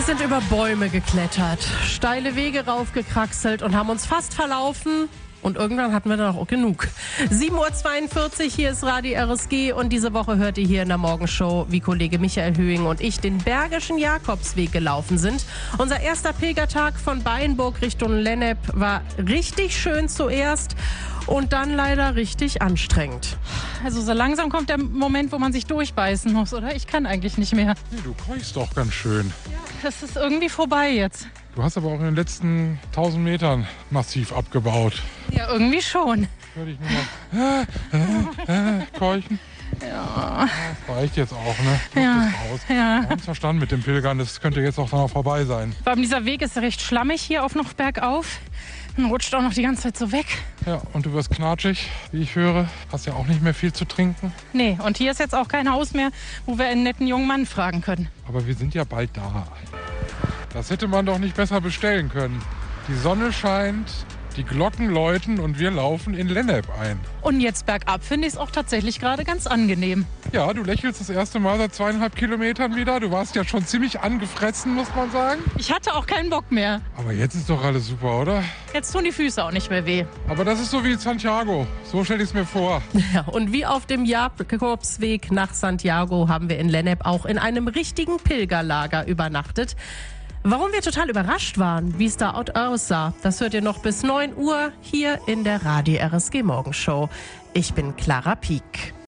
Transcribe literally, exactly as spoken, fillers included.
sind über Bäume geklettert, steile Wege raufgekraxelt und haben uns fast verlaufen. Und irgendwann hatten wir dann auch genug. sieben Uhr zweiundvierzig, hier ist Radio R S G und diese Woche hört ihr hier in der Morgenshow, wie Kollege Michael Höhing und ich den Bergischen Jakobsweg gelaufen sind. Unser erster Pilgertag von Beinburg Richtung Lennep war richtig schön zuerst und dann leider richtig anstrengend. Also so langsam kommt der Moment, wo man sich durchbeißen muss, oder? Ich kann eigentlich nicht mehr. Nee, du keuchst doch ganz schön. Ja, das ist irgendwie vorbei jetzt. Du hast aber auch in den letzten tausend Metern massiv abgebaut. Ja, irgendwie schon. Hör dich nur mal äh, äh, äh, keuchen. Ja. Das reicht jetzt auch, ne? Du Ja, musst es raus. ja. Wir haben es verstanden mit dem Pilgern, das könnte jetzt auch dann auch vorbei sein. Vor allem dieser Weg ist recht schlammig hier auf noch bergauf. Man rutscht auch noch die ganze Zeit so weg. Ja, und du wirst knatschig, wie ich höre. Hast ja auch nicht mehr viel zu trinken. Nee, und hier ist jetzt auch kein Haus mehr, wo wir einen netten jungen Mann fragen können. Aber wir sind ja bald da. Das hätte man doch nicht besser bestellen können. Die Sonne scheint, die Glocken läuten und wir laufen in Lennep ein. Und jetzt bergab finde ich es auch tatsächlich gerade ganz angenehm. Ja, du lächelst das erste Mal seit zweieinhalb Kilometern wieder. Du warst ja schon ziemlich angefressen, muss man sagen. Ich hatte auch keinen Bock mehr. Aber jetzt ist doch alles super, oder? Jetzt tun die Füße auch nicht mehr weh. Aber das ist so wie Santiago. So stelle ich es mir vor. Ja, und wie auf dem Jakobsweg nach Santiago haben wir in Lennep auch in einem richtigen Pilgerlager übernachtet. Warum wir total überrascht waren, wie es da aussah, das hört ihr noch bis neun Uhr hier in der Radio R S G Morgenshow. Ich bin Clara Pieck.